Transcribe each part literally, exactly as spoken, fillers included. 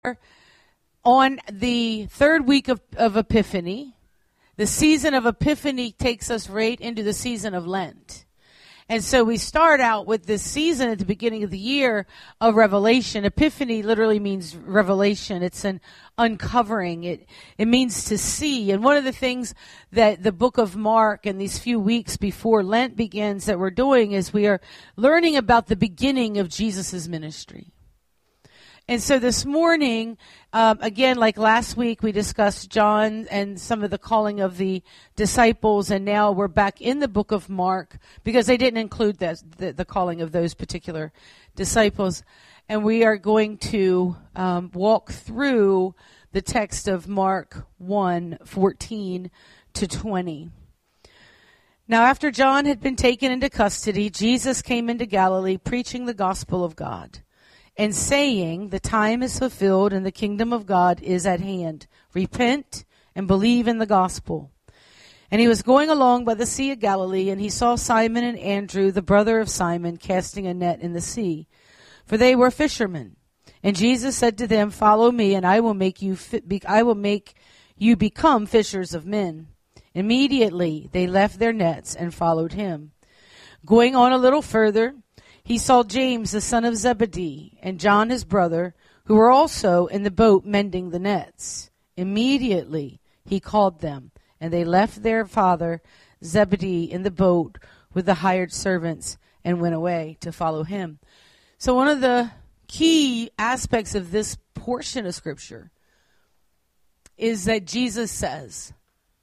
on the third week of, of Epiphany. The season of Epiphany takes us right into the season of Lent. And so we start out with this season at the beginning of the year of revelation. Epiphany literally means revelation. It's an uncovering. It it means to see. And one of the things that the book of Mark and these few weeks before Lent begins that we're doing is we are learning about the beginning of Jesus' ministry. And so this morning, um, again, like last week, we discussed John and some of the calling of the disciples, and now we're back in the book of Mark because they didn't include that, the, the calling of those particular disciples. And we are going to um, walk through the text of Mark one, fourteen to twenty. Now, after John had been taken into custody, Jesus came into Galilee preaching the gospel of God, and saying, the time is fulfilled and the kingdom of God is at hand. Repent and believe in the gospel. And he was going along by the Sea of Galilee, and he saw Simon and Andrew, the brother of Simon, casting a net in the sea, for they were fishermen. And Jesus said to them, follow me, and I will make you fi- be- I will make you become fishers of men. Immediately they left their nets and followed him. Going on a little further, he saw James, the son of Zebedee, and John, his brother, who were also in the boat mending the nets. Immediately he called them, and they left their father Zebedee in the boat with the hired servants and went away to follow him. So one of the key aspects of this portion of Scripture is that Jesus says,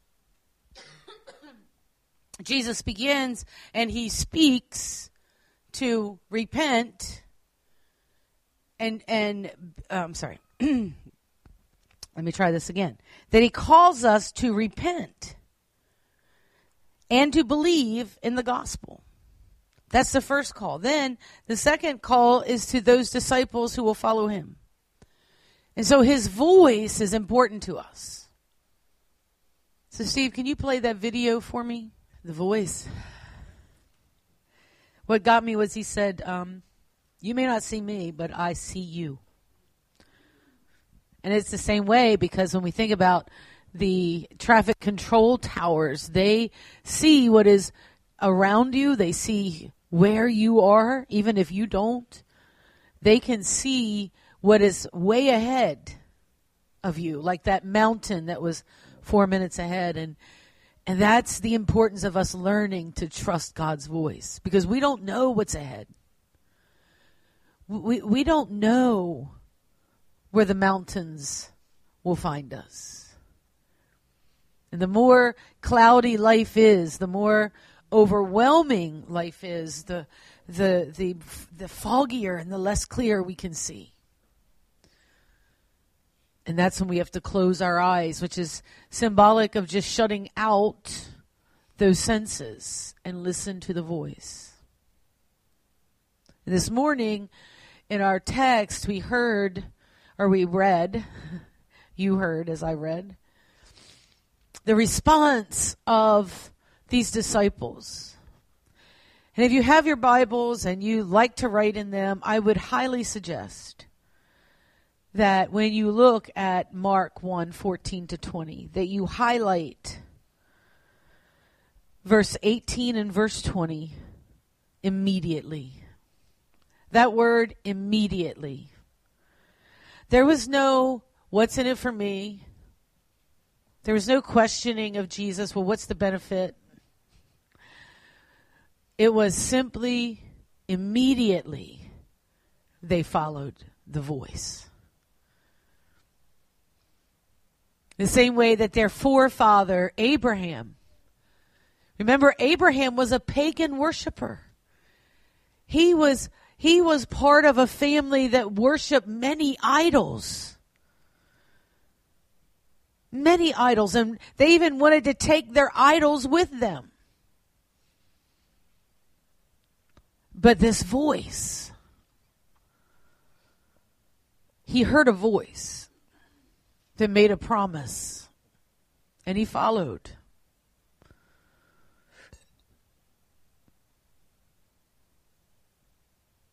Jesus begins and he speaks to repent and, and uh, I'm sorry, let me try this again. That he calls us to repent and to believe in the gospel. That's the first call. Then the second call is to those disciples who will follow him. And so his voice is important to us. So Steve, can you play that video for me? The voice. What got me was he said, um, you may not see me, but I see you. And it's the same way because when we think about the traffic control towers, they see what is around you. They see where you are, even if you don't. They can see what is way ahead of you, like that mountain that was four minutes ahead. And And that's the importance of us learning to trust God's voice, because we don't know what's ahead. We we don't know where the mountains will find us. And the more cloudy life is, the more overwhelming life is, the the the the foggier and the less clear we can see. And that's when we have to close our eyes, which is symbolic of just shutting out those senses and listen to the voice. And this morning in our text, we heard, or we read, you heard as I read, the response of these disciples. And if you have your Bibles and you like to write in them, I would highly suggest that when you look at Mark one, fourteen to twenty, that you highlight verse eighteen and verse twenty immediately. That word immediately. There was no, what's in it for me? There was no questioning of Jesus, well, what's the benefit? It was simply immediately they followed the voice. The same way that their forefather, Abraham, remember Abraham was a pagan worshiper. He was, he was part of a family that worshiped many idols. Many idols. And they even wanted to take their idols with them. But this voice, he heard a voice that made a promise, and he followed.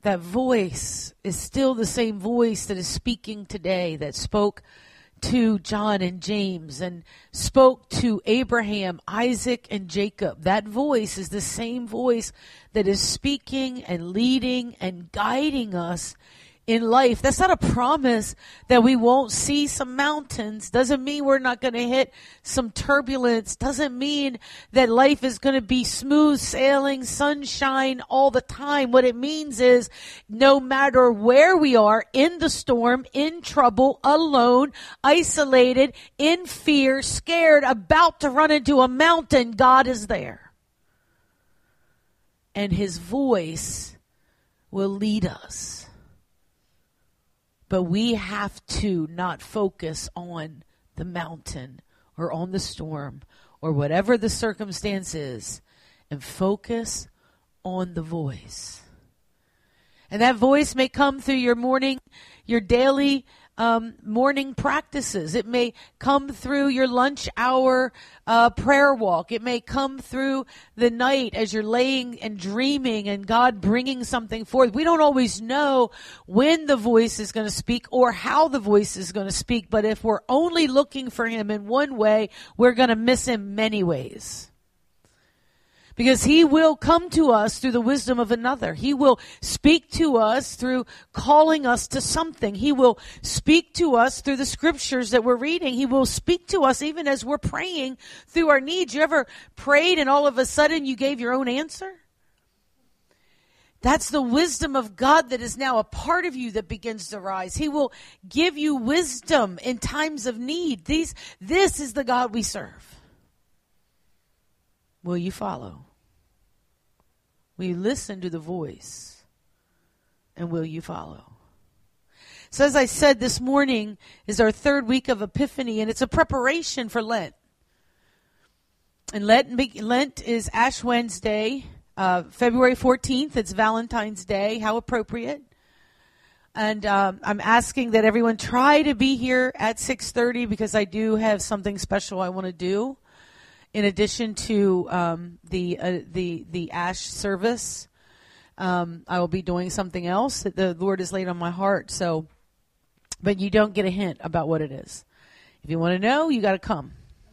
that voice is still the same voice that is speaking today, that spoke to John and James and spoke to Abraham, Isaac, and Jacob. That voice is the same voice that is speaking and leading and guiding us in life. That's not a promise that we won't see some mountains. Doesn't mean we're not going to hit some turbulence. Doesn't mean that life is going to be smooth sailing, sunshine all the time. What it means is no matter where we are, in the storm, in trouble, alone, isolated, in fear, scared, about to run into a mountain, God is there. And his voice will lead us. But we have to not focus on the mountain or on the storm or whatever the circumstance is, and focus on the voice. And that voice may come through your morning, your daily um, morning practices. It may come through your lunch hour uh, prayer walk. It may come through the night as you're laying and dreaming and God bringing something forth. We don't always know when the voice is going to speak or how the voice is going to speak. But if we're only looking for him in one way, we're going to miss him many ways. Because he will come to us through the wisdom of another. He will speak to us through calling us to something. He will speak to us through the scriptures that we're reading. He will speak to us even as we're praying through our needs. You ever prayed and all of a sudden you gave your own answer? That's the wisdom of God that is now a part of you that begins to rise. He will give you wisdom in times of need. These, this is the God we serve. Will you follow? Will you listen to the voice? And will you follow? So as I said, this morning is our third week of Epiphany, and it's a preparation for Lent. And Lent, Lent is Ash Wednesday, uh, February fourteenth. It's Valentine's Day. How appropriate. And um, I'm asking that everyone try to be here at six thirty because I do have something special I want to do. In addition to um, the uh, the the Ash service, um, I will be doing something else that the Lord has laid on my heart. So, but you don't get a hint about what it is. If you want to know, you got to come.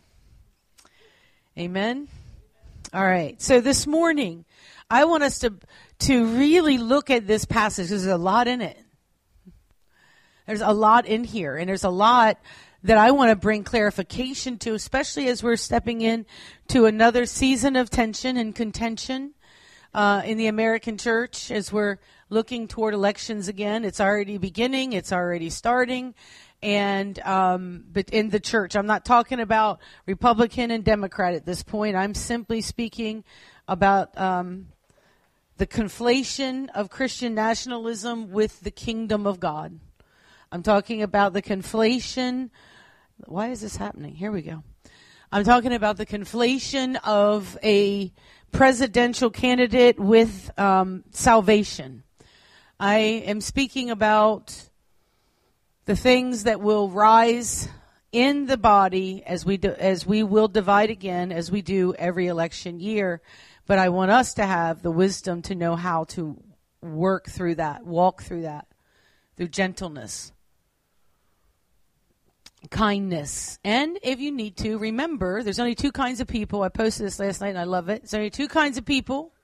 Amen. All right. So this morning, I want us to to really look at this passage because there's a lot in it. There's a lot in here, and there's a lot that I want to bring clarification to, especially as we're stepping in to another season of tension and contention uh, in the American church as we're looking toward elections again. It's already beginning. It's already starting. And um, but in the church, I'm not talking about Republican and Democrat at this point. I'm simply speaking about um, the conflation of Christian nationalism with the kingdom of God. I'm talking about the conflation. Why is this happening? Here we go. I'm talking about the conflation of a presidential candidate with um, salvation. I am speaking about the things that will rise in the body as we do, as we will divide again, as we do every election year. But I want us to have the wisdom to know how to work through that, walk through that, through gentleness, kindness. And if you need to, remember, there's only two kinds of people. I posted this last night and I love it. There's only two kinds of people.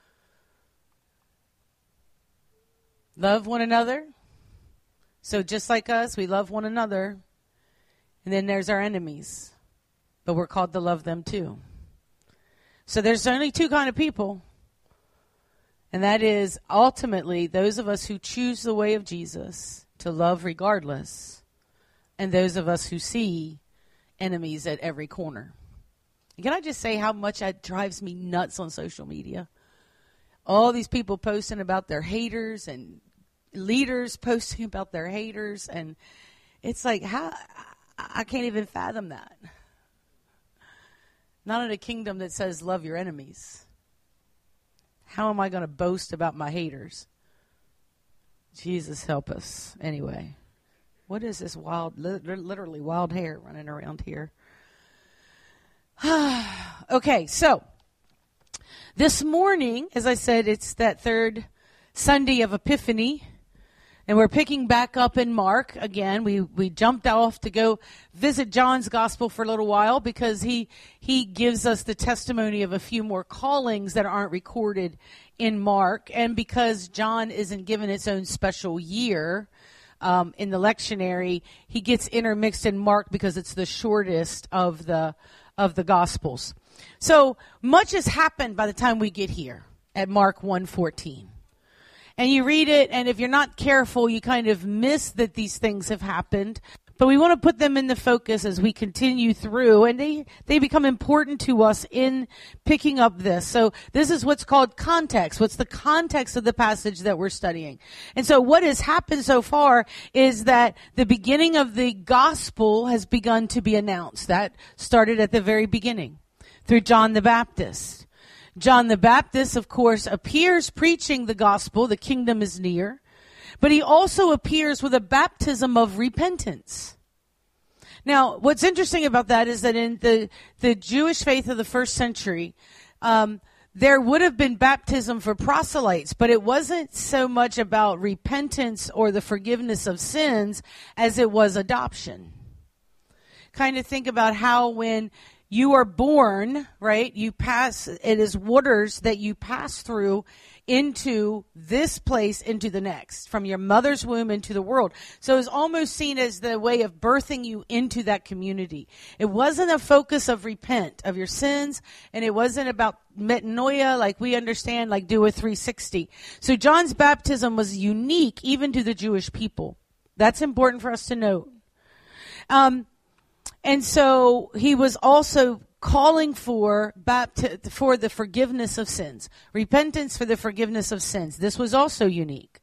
Love one another. So just like us, we love one another. And then there's our enemies. But we're called to love them too. So there's only two kinds of people. And that is ultimately those of us who choose the way of Jesus to love regardless. And those of us who see enemies at every corner. Can I just say how much that drives me nuts on social media? All these people posting about their haters and leaders posting about their haters. And it's like, how I can't even fathom that. Not in a kingdom that says love your enemies. How am I going to boast about my haters? Jesus help us. Anyway. What is this wild, literally wild hair running around here? Okay, so this morning, as I said, it's that third Sunday of Epiphany. And we're picking back up in Mark again. We we jumped off to go visit John's gospel for a little while because he he gives us the testimony of a few more callings that aren't recorded in Mark. And because John isn't given its own special year um, in the lectionary, he gets intermixed in Mark because it's the shortest of the of the gospels. So much has happened by the time we get here at Mark one fourteen. And you read it, and if you're not careful, you kind of miss that these things have happened. But we want to put them in the focus as we continue through, and they, they become important to us in picking up this. So this is what's called context. What's the context of the passage that we're studying? And so what has happened so far is that the beginning of the gospel has begun to be announced. That started at the very beginning through John the Baptist. John the Baptist, of course, appears preaching the gospel, the kingdom is near, but he also appears with a baptism of repentance. Now, what's interesting about that is that in the, the Jewish faith of the first century, um, there would have been baptism for proselytes, but it wasn't so much about repentance or the forgiveness of sins as it was adoption. Kind of think about how when you are born, right? You pass, it is waters that you pass through into this place, into the next, from your mother's womb into the world. So it's almost seen as the way of birthing you into that community. It wasn't a focus of repent of your sins, and it wasn't about metanoia like we understand, like do a three sixty. So John's baptism was unique even to the Jewish people. That's important for us to note. Um, And so he was also calling for bapti- for the forgiveness of sins, repentance for the forgiveness of sins. This was also unique.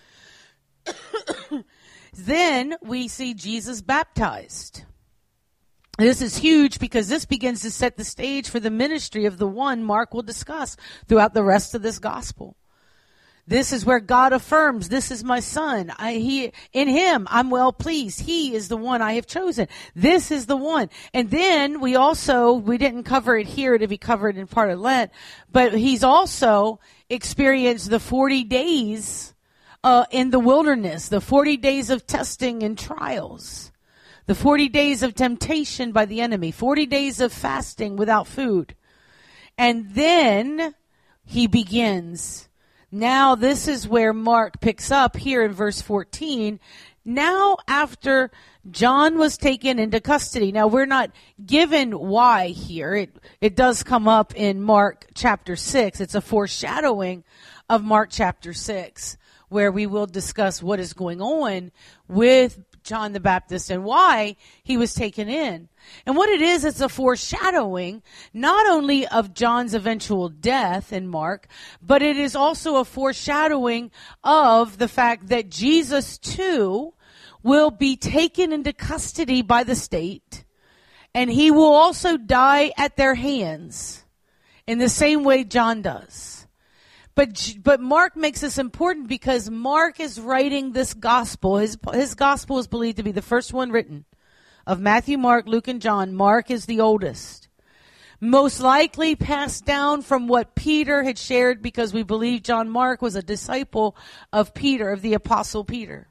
Then we see Jesus baptized. This is huge because this begins to set the stage for the ministry of the one Mark will discuss throughout the rest of this gospel. This is where God affirms, this is my son. I, he, in him, I'm well pleased. He is the one I have chosen. This is the one. And then we also, we didn't cover it here to be covered in part of Lent, but he's also experienced the forty days uh, in the wilderness, the forty days of testing and trials, the forty days of temptation by the enemy, forty days of fasting without food. And then he begins. Now, this is where Mark picks up here in verse fourteen. Now, after John was taken into custody. Now, we're not given why here. It, it does come up in Mark chapter six. It's a foreshadowing of Mark chapter six, where we will discuss what is going on with John the Baptist and why he was taken in. And what it is, it's a foreshadowing not only of John's eventual death in Mark, but it is also a foreshadowing of the fact that Jesus too will be taken into custody by the state, and he will also die at their hands in the same way John does. But but Mark makes this important because Mark is writing this gospel. His his gospel is believed to be the first one written. Of Matthew, Mark, Luke, and John, Mark is the oldest. Most likely passed down from what Peter had shared, because we believe John Mark was a disciple of Peter, of the apostle Peter.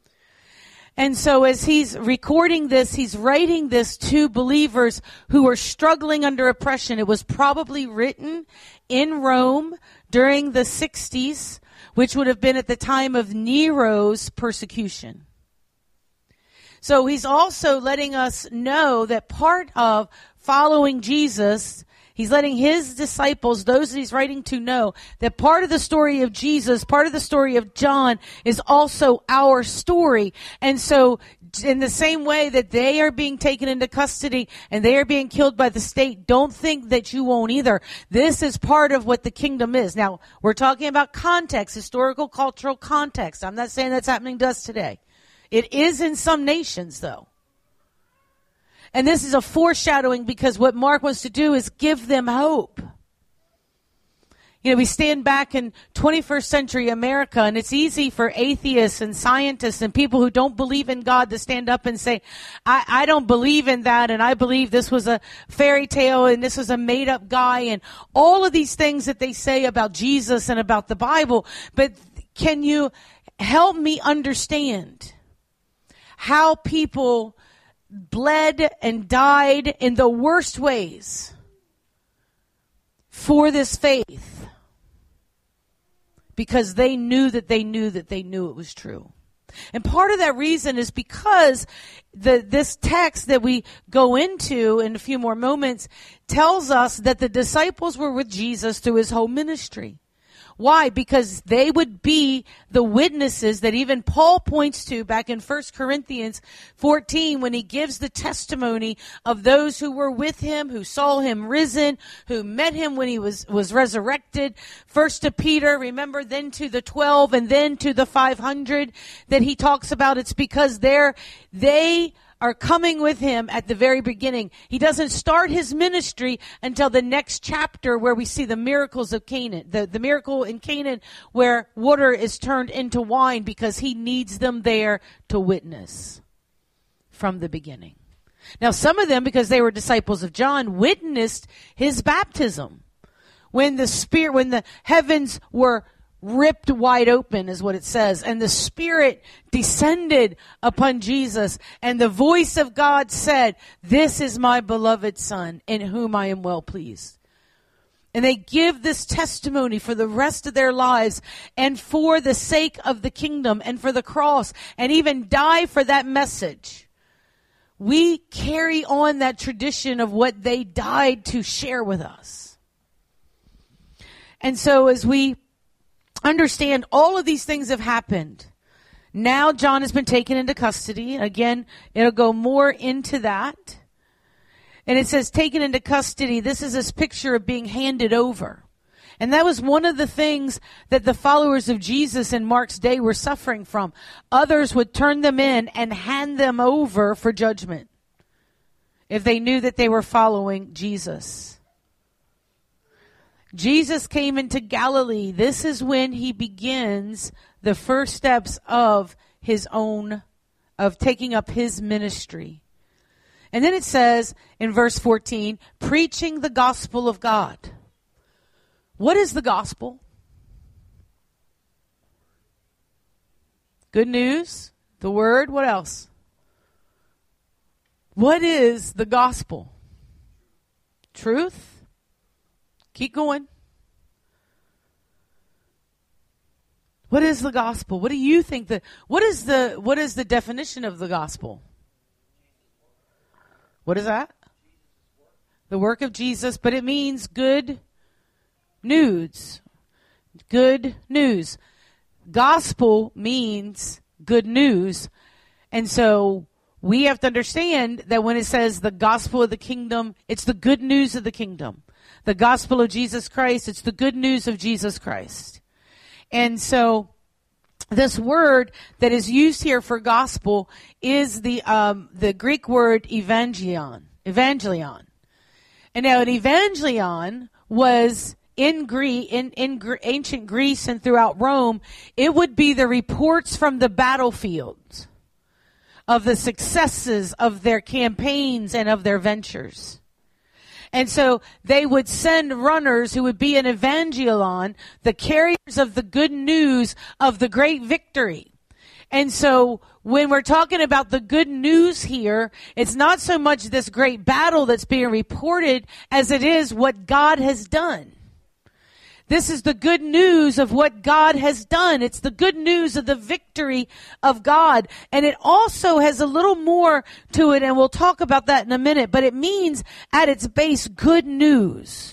And so as he's recording this, he's writing this to believers who are struggling under oppression. It was probably written in Rome during the sixties, which would have been at the time of Nero's persecution. So he's also letting us know that part of following Jesus, he's letting his disciples, those that he's writing to, know that part of the story of Jesus, part of the story of John is also our story. And so in the same way that they are being taken into custody and they are being killed by the state, don't think that you won't either. This is part of what the kingdom is. Now, we're talking about context, historical, cultural context. I'm not saying that's happening to us today. It is in some nations, though. And this is a foreshadowing because what Mark wants to do is give them hope. You know, we stand back in twenty-first century America, and it's easy for atheists and scientists and people who don't believe in God to stand up and say, I, I don't believe in that, and I believe this was a fairy tale, and this was a made-up guy, and all of these things that they say about Jesus and about the Bible. But can you help me understand how people bled and died in the worst ways for this faith? Because they knew that they knew that they knew it was true. And part of that reason is because the this text that we go into in a few more moments tells us that the disciples were with Jesus through his whole ministry. Why? Because they would be the witnesses that even Paul points to back in First Corinthians fourteen when he gives the testimony of those who were with him, who saw him risen, who met him when he was, was resurrected. First to Peter, remember, then to the twelve, and then to the five hundred that he talks about. It's because they're, they are coming with him at the very beginning. He doesn't start his ministry until the next chapter where we see the miracles of Canaan, the, the miracle in Canaan where water is turned into wine, because he needs them there to witness from the beginning. Now, some of them, because they were disciples of John, witnessed his baptism when the Spirit, when the heavens were ripped wide open, is what it says, and the Spirit descended upon Jesus, and the voice of God said, "This is my beloved Son, in whom I am well pleased." And they give this testimony for the rest of their lives, and for the sake of the kingdom, and for the cross, and even die for that message. We carry on that tradition of what they died to share with us. And so as we understand all of these things have happened, now John has been taken into custody. Again, it'll go more into that. And it says taken into custody. This is this picture of being handed over. And that was one of the things that the followers of Jesus in Mark's day were suffering from. Others would turn them in and hand them over for judgment if they knew that they were following Jesus. Jesus came into Galilee. This is when he begins the first steps of his own, of taking up his ministry. And then it says in verse fourteen, preaching the gospel of God. What is the gospel? Good news, the word, what else? What is the gospel? Truth? Keep going. What is the gospel? What do you think the what is the what is the definition of the gospel? What is that? The work of Jesus, but it means good news. Good news. Gospel means good news. And so we have to understand that when it says the gospel of the kingdom, it's the good news of the kingdom. The gospel of Jesus Christ, it's the good news of Jesus Christ. And so this word that is used here for gospel is the um, the Greek word evangelion. Evangelion. And now an evangelion was in Greece, in, in Gre- ancient Greece and throughout Rome, it would be the reports from the battlefields of the successes of their campaigns and of their ventures. And so they would send runners who would be an evangelion, the carriers of the good news of the great victory. And so when we're talking about the good news here, it's not so much this great battle that's being reported as it is what God has done. This is the good news of what God has done. It's the good news of the victory of God. And it also has a little more to it, and we'll talk about that in a minute. But it means at its base good news.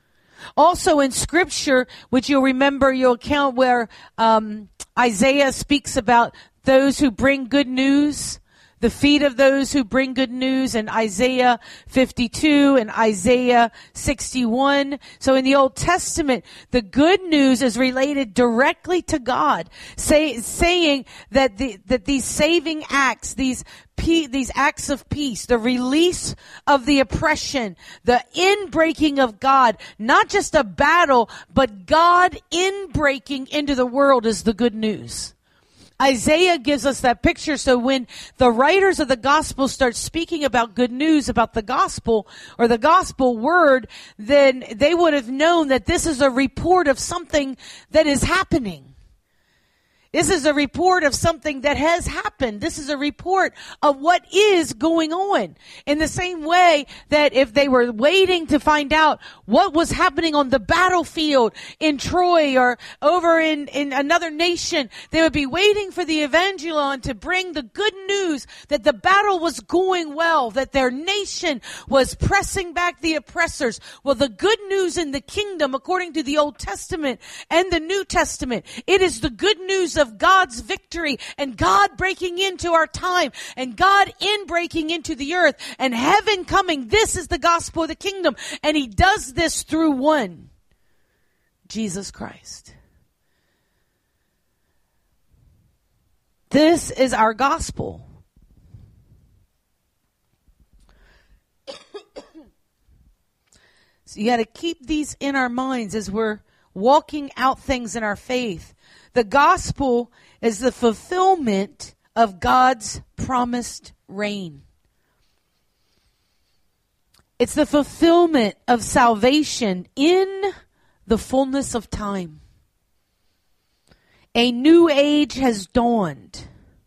Also in Scripture, which you'll remember, you'll account where um, Isaiah speaks about those who bring good news, the feet of those who bring good news, in Isaiah fifty-two and Isaiah sixty-one. So in the Old Testament, the good news is related directly to God, say, saying that the, that these saving acts, these these acts of peace, the release of the oppression, the inbreaking of God, not just a battle, but God inbreaking into the world is the good news. Isaiah gives us that picture. So when the writers of the gospel start speaking about good news, about the gospel or the gospel word, then they would have known that this is a report of something that is happening. This is a report of something that has happened. This is a report of what is going on. In the same way that if they were waiting to find out what was happening on the battlefield in Troy or over in, in another nation, they would be waiting for the evangelon to bring the good news that the battle was going well, that their nation was pressing back the oppressors. Well, the good news in the kingdom, according to the Old Testament and the New Testament, it is the good news of God's victory and God breaking into our time and God in breaking into the earth and heaven coming. This is the gospel of the kingdom. And he does this through one, Jesus Christ. This is our gospel. So you got to keep these in our minds as we're walking out things in our faith. The gospel is the fulfillment of God's promised reign. It's the fulfillment of salvation in the fullness of time. A new age has dawned.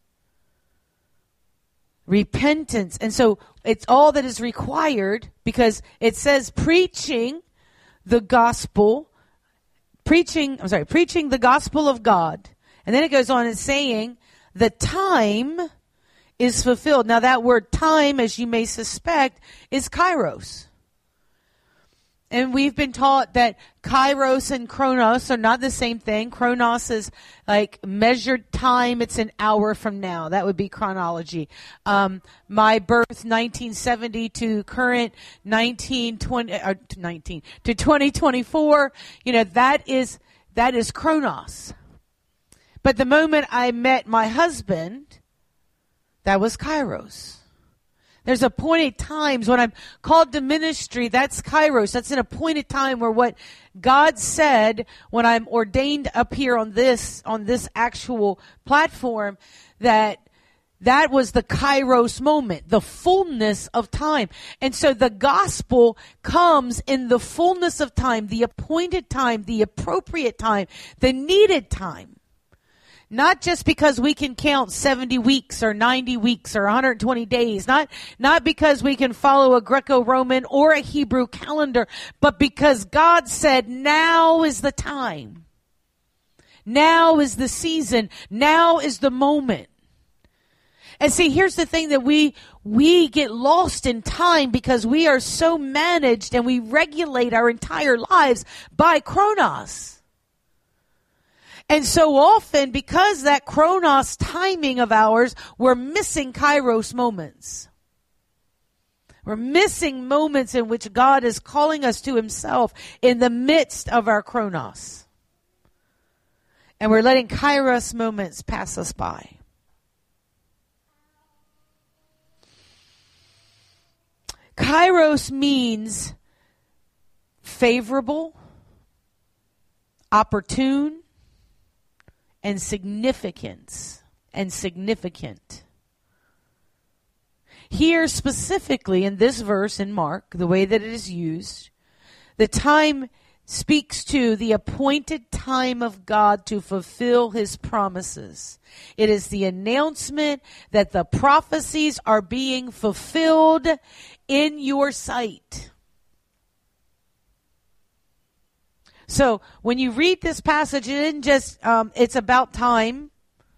Repentance. And so it's all that is required, because it says preaching the gospel Preaching, I'm sorry, preaching the gospel of God. And then it goes on and saying, the time is fulfilled. Now that word time, as you may suspect, is kairos. And we've been taught that kairos and chronos are not the same thing. Chronos is like measured time. It's an hour from now. That would be chronology. Um, my birth, nineteen seventy to current nineteen twenty, uh, nineteen to twenty twenty-four. You know, that is, that is chronos. But the moment I met my husband, that was kairos. There's appointed times when I'm called to ministry. That's kairos. That's an appointed time where what God said when I'm ordained up here on this, on this actual platform, that that was the kairos moment, the fullness of time. And so the gospel comes in the fullness of time, the appointed time, the appropriate time, the needed time. Not just because we can count seventy weeks or ninety weeks or one hundred twenty days. Not, not because we can follow a Greco-Roman or a Hebrew calendar, but because God said, now is the time. Now is the season. Now is the moment. And see, here's the thing that we, we get lost in time because we are so managed and we regulate our entire lives by chronos. And so often, because that chronos timing of ours, we're missing kairos moments. We're missing moments in which God is calling us to himself in the midst of our chronos. And we're letting kairos moments pass us by. Kairos means favorable, opportune, and significance, and significant. Here specifically in this verse in Mark, the way that it is used, the time speaks to the appointed time of God to fulfill his promises. It is the announcement that the prophecies are being fulfilled in your sight. So when you read this passage, it isn't just, um, it's about time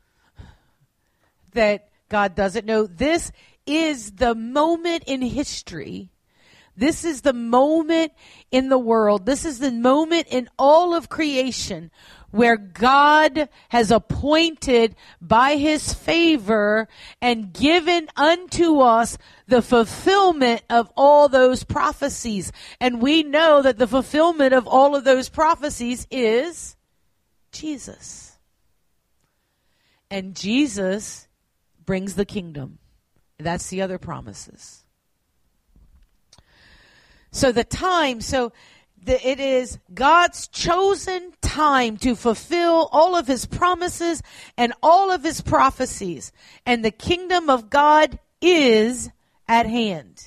that God does it. No, this is the moment in history. This is the moment in the world. This is the moment in all of creation where God has appointed by his favor and given unto us the fulfillment of all those prophecies. And we know that the fulfillment of all of those prophecies is Jesus. And Jesus brings the kingdom. That's the other promises. So the time, so the, it is God's chosen time to fulfill all of his promises and all of his prophecies. And the kingdom of God is at hand.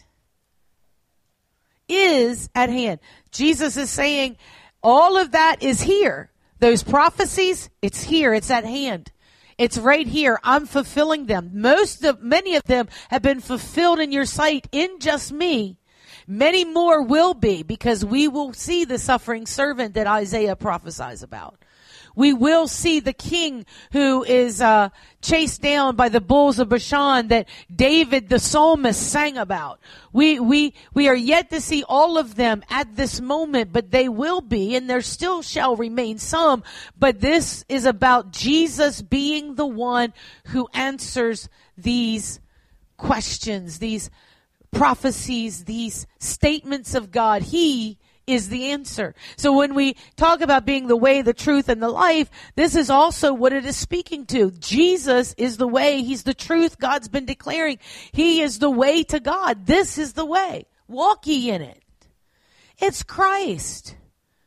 Is at hand. Jesus is saying all of that is here. Those prophecies, it's here. It's at hand. It's right here. I'm fulfilling them. Most of, many of them have been fulfilled in your sight in just me. Many more will be, because we will see the suffering servant that Isaiah prophesies about. We will see the king who is uh, chased down by the bulls of Bashan that David the psalmist sang about. We we we are yet to see all of them at this moment, but they will be, and there still shall remain some. But this is about Jesus being the one who answers these questions, these prophecies, these statements of God. He is the answer. So when we talk about being the way, the truth, and the life, this is also what it is speaking to. Jesus is the way. He's the truth God's been declaring. He is the way to God. This is the way. Walk ye in it. It's Christ.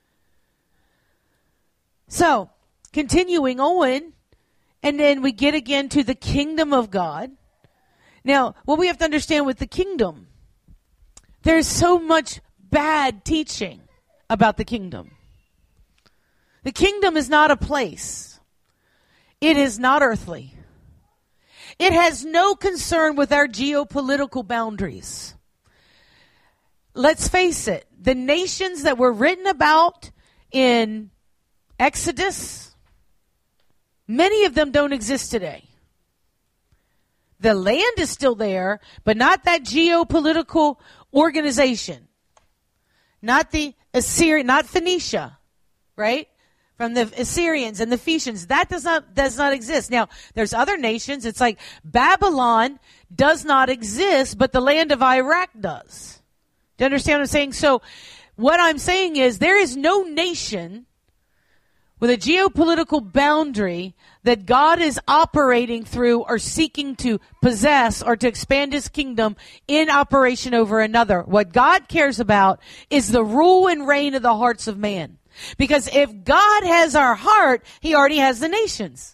So, continuing on, and then we get again to the kingdom of God. Now, what we have to understand with the kingdom, there's so much bad teaching about the kingdom. The kingdom is not a place. It is not earthly. It has no concern with our geopolitical boundaries. Let's face it, the nations that were written about in Exodus, many of them don't exist today. The land is still there, but not that geopolitical organization. Not the Assyrian, not Phoenicia, right? From the Assyrians and the Phoenicians. That does not, does not exist. Now, there's other nations. It's like Babylon does not exist, but the land of Iraq does. Do you understand what I'm saying? So, what I'm saying is there is no nation with a geopolitical boundary that God is operating through or seeking to possess or to expand his kingdom in operation over another. What God cares about is the rule and reign of the hearts of man. Because if God has our heart, he already has the nations.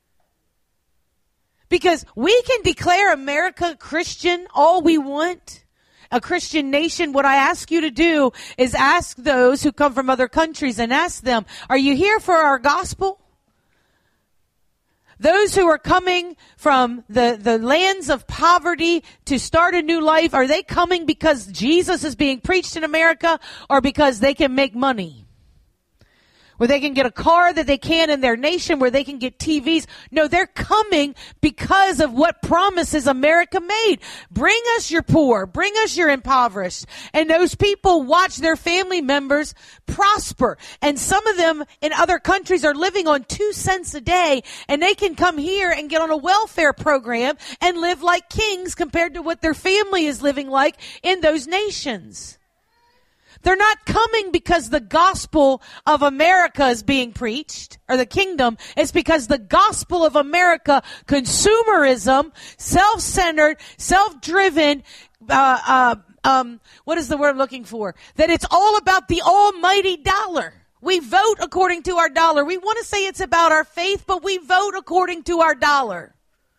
Because we can declare America Christian all we want, a Christian nation. What I ask you to do is ask those who come from other countries and ask them, are you here for our gospel? Those who are coming from the, the lands of poverty to start a new life, are they coming because Jesus is being preached in America, or because they can make money? Where they can get a car that they can in their nation, where they can get T Vs. No, they're coming because of what promises America made. Bring us your poor. Bring us your impoverished. And those people watch their family members prosper. And some of them in other countries are living on two cents a day, and they can come here and get on a welfare program and live like kings compared to what their family is living like in those nations. They're not coming because the gospel of America is being preached, or the kingdom. It's because the gospel of America, consumerism, self-centered, self-driven, uh, uh, um, what is the word I'm looking for? That it's all about the almighty dollar. We vote according to our dollar. We want to say it's about our faith, but we vote according to our dollar.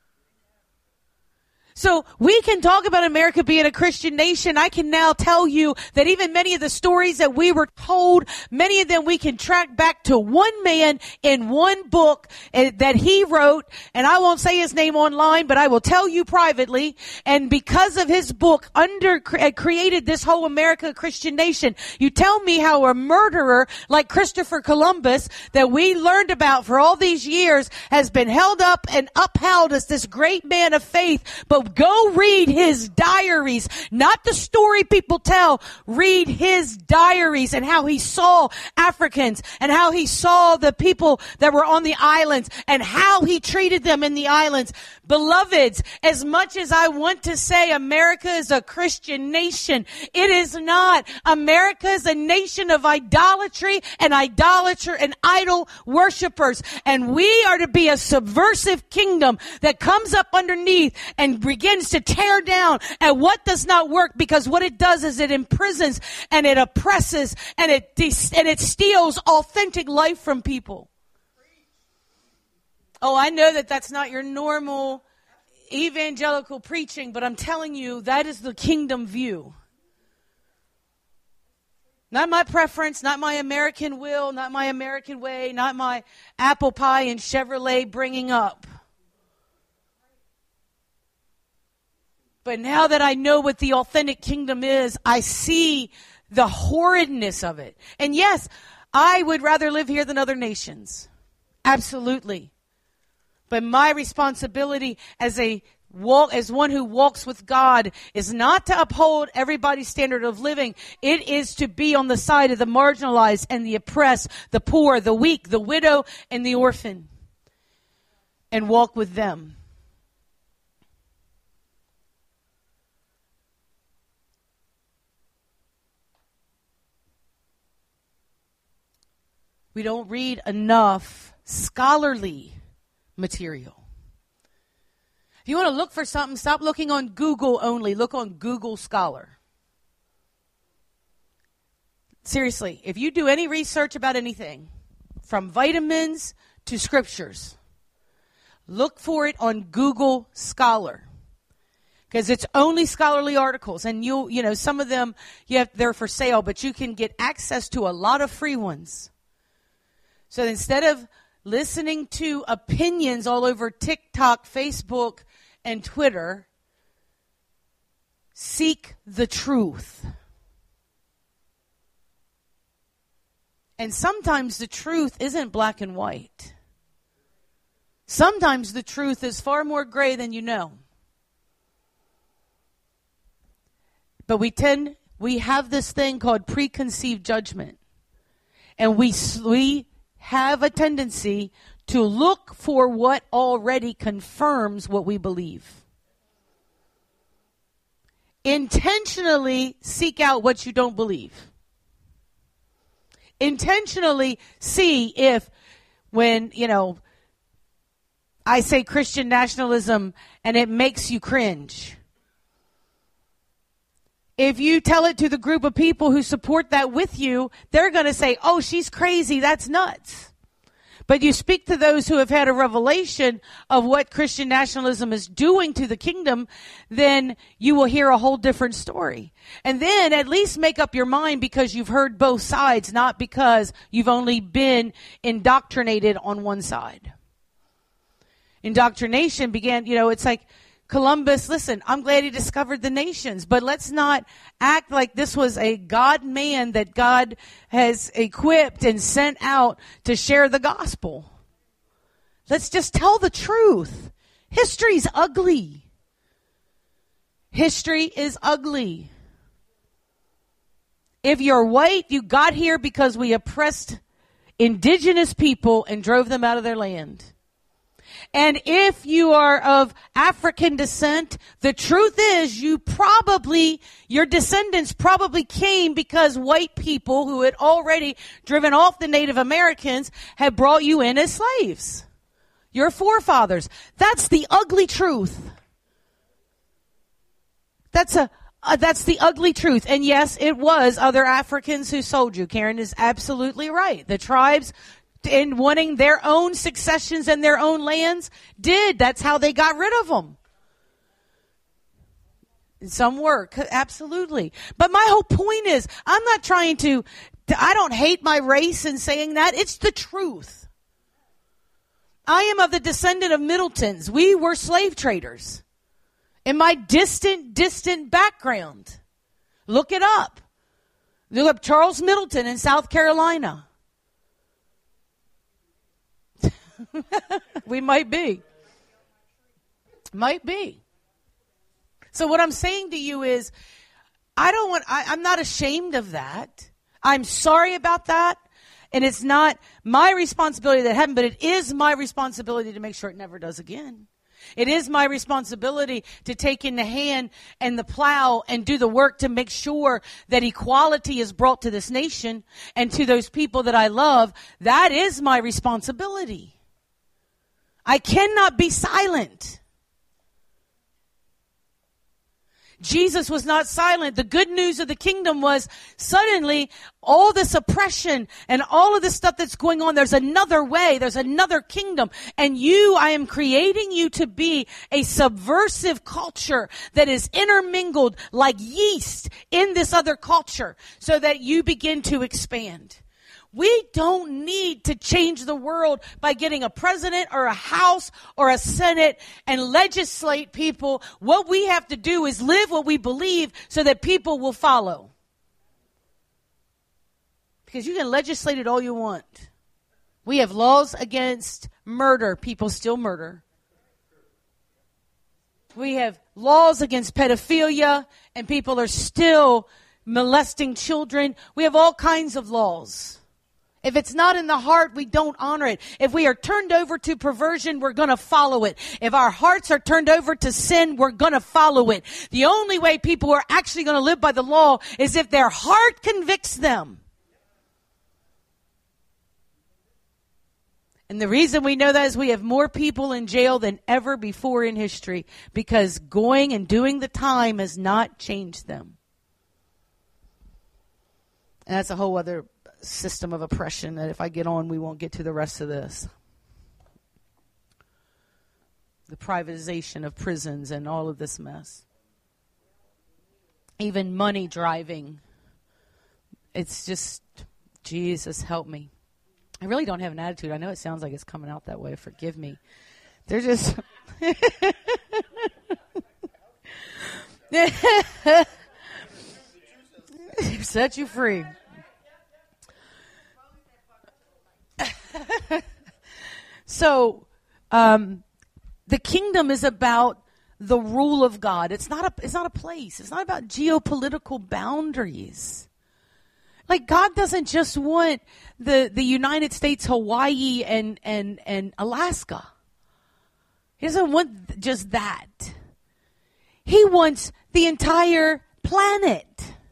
So we can talk about America being a Christian nation. I can now tell you that even many of the stories that we were told, many of them we can track back to one man in one book that he wrote. And I won't say his name online, but I will tell you privately. And because of his book, under created this whole America a Christian nation. You tell me how a murderer like Christopher Columbus that we learned about for all these years has been held up and upheld as this great man of faith. But go read his diaries, not the story people tell. Read his diaries and how he saw Africans and how he saw the people that were on the islands and how he treated them in the islands. Beloveds, as much as I want to say America is a Christian nation, it is not. America is a nation of idolatry and idolater and idol worshipers. And we are to be a subversive kingdom that comes up underneath and begins to tear down at what does not work, because what it does is it imprisons and it oppresses and it de- and it steals authentic life from people. Oh, I know that that's not your normal evangelical preaching, but I'm telling you, that is the kingdom view. Not my preference, not my American will, not my American way, not my apple pie and Chevrolet bringing up. But now that I know what the authentic kingdom is, I see the horridness of it. And yes, I would rather live here than other nations. Absolutely. But my responsibility as a walk, as one who walks with God, is not to uphold everybody's standard of living. It is to be on the side of the marginalized and the oppressed, the poor, the weak, the widow, and the orphan, and walk with them. We don't read enough scholarly material. If you want to look for something, stop looking on Google only. Look on Google Scholar. Seriously, if you do any research about anything, from vitamins to scriptures, look for it on Google Scholar. Because it's only scholarly articles. And you you know, some of them, you have, they're for sale, but you can get access to a lot of free ones. So instead of listening to opinions all over TikTok, Facebook, and Twitter, seek the truth. And sometimes the truth isn't black and white. Sometimes the truth is far more gray than you know. But we tend, we have this thing called preconceived judgment. And we, we have a tendency to look for what already confirms what we believe. Intentionally seek out what you don't believe. Intentionally see if, when, you know, I say Christian nationalism and it makes you cringe. If you tell it to the group of people who support that with you, they're going to say, oh, she's crazy, that's nuts. But you speak to those who have had a revelation of what Christian nationalism is doing to the kingdom, then you will hear a whole different story. And then at least make up your mind, because you've heard both sides, not because you've only been indoctrinated on one side. Indoctrination began, you know, it's like Columbus, listen, I'm glad he discovered the nations, but let's not act like this was a God man that God has equipped and sent out to share the gospel. Let's just tell the truth. History's ugly. History is ugly. If you're white, you got here because we oppressed indigenous people and drove them out of their land. And if you are of African descent, the truth is you probably, your descendants probably came because white people who had already driven off the Native Americans had brought you in as slaves. Your forefathers. That's the ugly truth. That's a, uh, that's the ugly truth. And yes, it was other Africans who sold you. Karen is absolutely right. The tribes, in wanting their own successions and their own lands, did. That's how they got rid of them. Some work, absolutely. But my whole point is, I'm not trying to, I don't hate my race in saying that. It's the truth. I am of the descendant of Middletons. We were slave traders. In my distant, distant background. Look it up. Look up Charles Middleton in South Carolina. We might be. Might be. So what I'm saying to you is, I don't want, I, I'm not ashamed of that. I'm sorry about that. And it's not my responsibility that happened, but it is my responsibility to make sure it never does again. It is my responsibility to take in the hand and the plow and do the work to make sure that equality is brought to this nation and to those people that I love. That is my responsibility. I cannot be silent. Jesus was not silent. The good news of the kingdom was suddenly all this oppression and all of this stuff that's going on, there's another way, there's another kingdom. And you, I am creating you to be a subversive culture that is intermingled like yeast in this other culture so that you begin to expand. We don't need to change the world by getting a president or a house or a senate and legislate people. What we have to do is live what we believe so that people will follow. Because you can legislate it all you want. We have laws against murder. People still murder. We have laws against pedophilia, and people are still molesting children. We have all kinds of laws. If it's not in the heart, we don't honor it. If we are turned over to perversion, we're going to follow it. If our hearts are turned over to sin, we're going to follow it. The only way people are actually going to live by the law is if their heart convicts them. And the reason we know that is we have more people in jail than ever before in history, because going and doing the time has not changed them. And that's a whole other system of oppression that if I get on, we won't get to the rest of this. The privatization of prisons and all of this mess. Even money driving. It's just, Jesus, help me. I really don't have an attitude. I know it sounds like it's coming out that way. Forgive me. They're just... Set you free. So, um, the kingdom is about the rule of God. It's not a, it's not a place. It's not about geopolitical boundaries. Like, God doesn't just want the, the United States, Hawaii, and, and, and Alaska. He doesn't want just that. He wants the entire planet.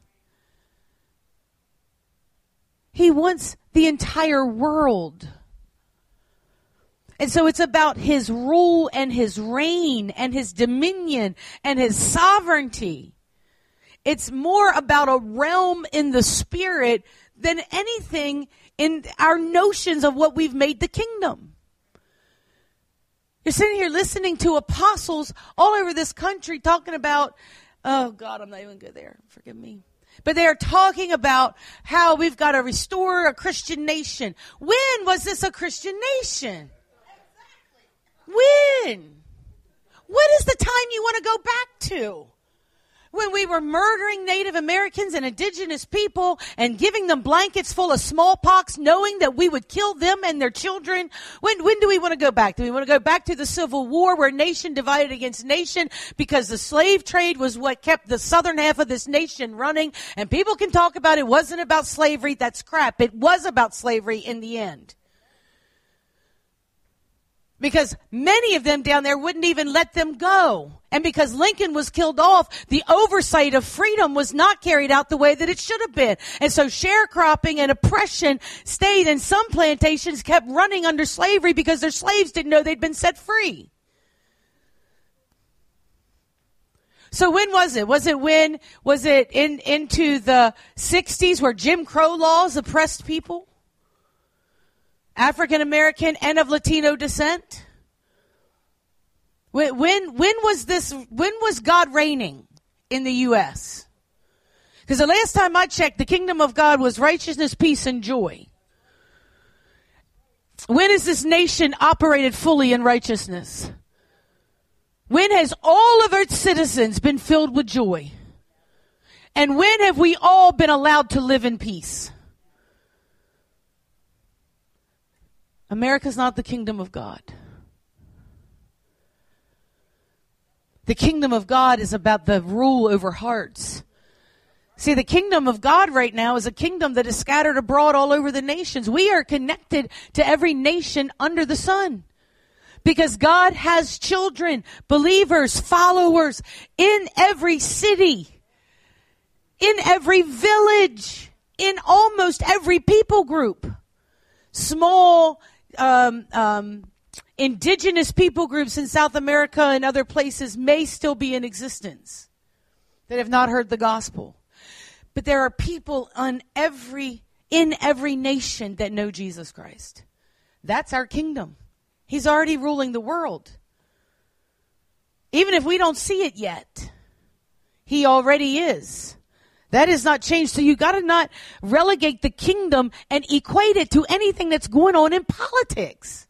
He wants the entire world. And so it's about his rule and his reign and his dominion and his sovereignty. It's more about a realm in the spirit than anything in our notions of what we've made the kingdom. You're sitting here listening to apostles all over this country talking about, oh God, I'm not even good there. Forgive me. But they are talking about how we've got to restore a Christian nation. When was this a Christian nation? When? What is the time you want to go back to? When we were murdering Native Americans and indigenous people and giving them blankets full of smallpox, knowing that we would kill them and their children. When, when do we want to go back? Do we want to go back to the Civil War where nation divided against nation because the slave trade was what kept the southern half of this nation running? And people can talk about it wasn't about slavery. That's crap. It was about slavery in the end. Because many of them down there wouldn't even let them go. And because Lincoln was killed off, the oversight of freedom was not carried out the way that it should have been. And so sharecropping and oppression stayed, and some plantations kept running under slavery because their slaves didn't know they'd been set free. So when was it? Was it when, was it in, into the sixties where Jim Crow laws oppressed people? African American and of Latino descent? When, when, when was this, when was God reigning in the U S? Because the last time I checked, the kingdom of God was righteousness, peace, and joy. When has this nation operated fully in righteousness? When has all of its citizens been filled with joy? And when have we all been allowed to live in peace? America's not the kingdom of God. The kingdom of God is about the rule over hearts. See, the kingdom of God right now is a kingdom that is scattered abroad all over the nations. We are connected to every nation under the sun. Because God has children, believers, followers in every city, in every village, in almost every people group. Small Um, um, indigenous people groups in South America and other places may still be in existence that have not heard the gospel. But there are people on every, in every nation that know Jesus Christ. That's our kingdom. He's already ruling the world. Even if we don't see it yet, he already is. That has not changed. So you got to not relegate the kingdom and equate it to anything that's going on in politics.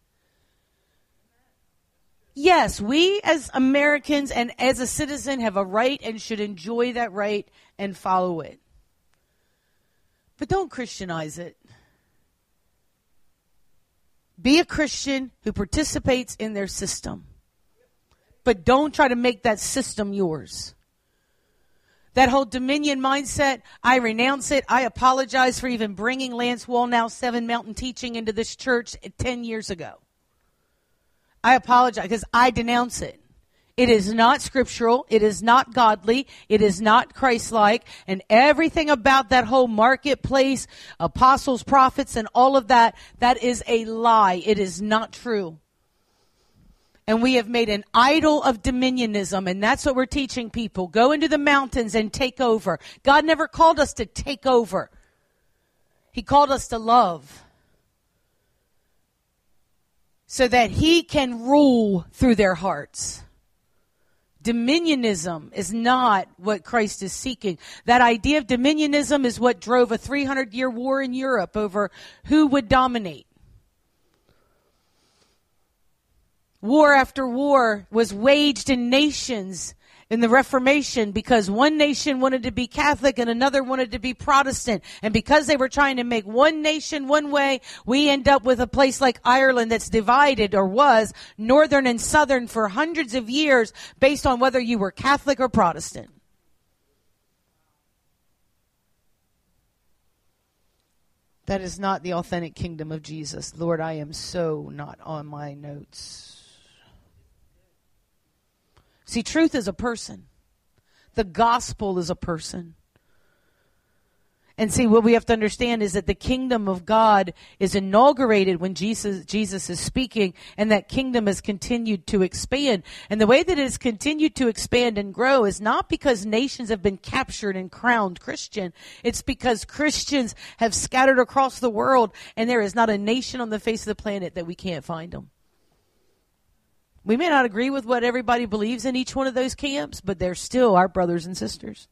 Yes, we as Americans and as a citizen have a right and should enjoy that right and follow it. But don't Christianize it. Be a Christian who participates in their system. But don't try to make that system yours. That whole dominion mindset, I renounce it. I apologize for even bringing Lance Wallnau Seven Mountain Teaching into this church ten years ago. I apologize because I denounce it. It is not scriptural. It is not godly. It is not Christ-like. And everything about that whole marketplace, apostles, prophets, and all of that, that is a lie. It is not true. And we have made an idol of dominionism, and that's what we're teaching people. Go into the mountains and take over. God never called us to take over. He called us to love, so that he can rule through their hearts. Dominionism is not what Christ is seeking. That idea of dominionism is what drove a three hundred year war in Europe over who would dominate. War after war was waged in nations in the Reformation because one nation wanted to be Catholic and another wanted to be Protestant. And because they were trying to make one nation one way, we end up with a place like Ireland that's divided, or was, northern and southern for hundreds of years based on whether you were Catholic or Protestant. That is not the authentic kingdom of Jesus. Lord, I am so not on my notes. See, truth is a person. The gospel is a person. And see, what we have to understand is that the kingdom of God is inaugurated when Jesus, Jesus is speaking, and that kingdom has continued to expand. And the way that it has continued to expand and grow is not because nations have been captured and crowned Christian. It's because Christians have scattered across the world, and there is not a nation on the face of the planet that we can't find them. We may not agree with what everybody believes in each one of those camps, but they're still our brothers and sisters.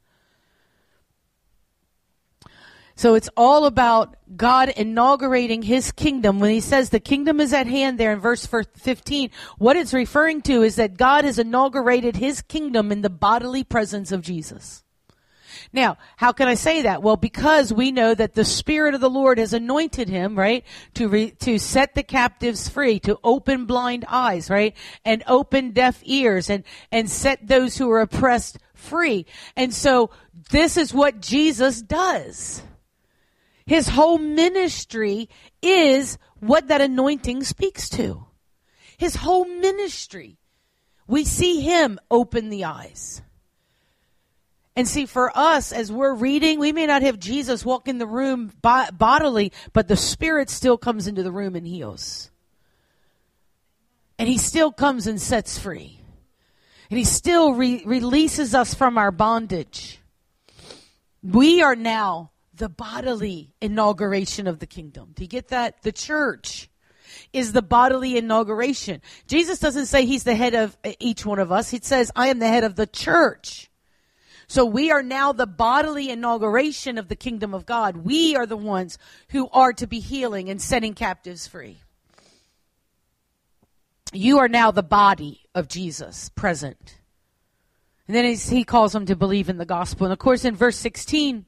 So it's all about God inaugurating his kingdom. When he says the kingdom is at hand there in verse fifteen, what it's referring to is that God has inaugurated his kingdom in the bodily presence of Jesus. Now, how can I say that? Well, because we know that the Spirit of the Lord has anointed him, right, to re, to set the captives free, to open blind eyes, right, and open deaf ears, and, and set those who are oppressed free. And so this is what Jesus does. His whole ministry is what that anointing speaks to. His whole ministry. We see him open the eyes. And see, for us, as we're reading, we may not have Jesus walk in the room bo- bodily, but the Spirit still comes into the room and heals. And he still comes and sets free. And he still re- releases us from our bondage. We are now the bodily inauguration of the kingdom. Do you get that? The church is the bodily inauguration. Jesus doesn't say he's the head of each one of us. He says, I am the head of the church. So we are now the bodily inauguration of the kingdom of God. We are the ones who are to be healing and setting captives free. You are now the body of Jesus present. And then he calls them to believe in the gospel. And of course, in verse sixteen,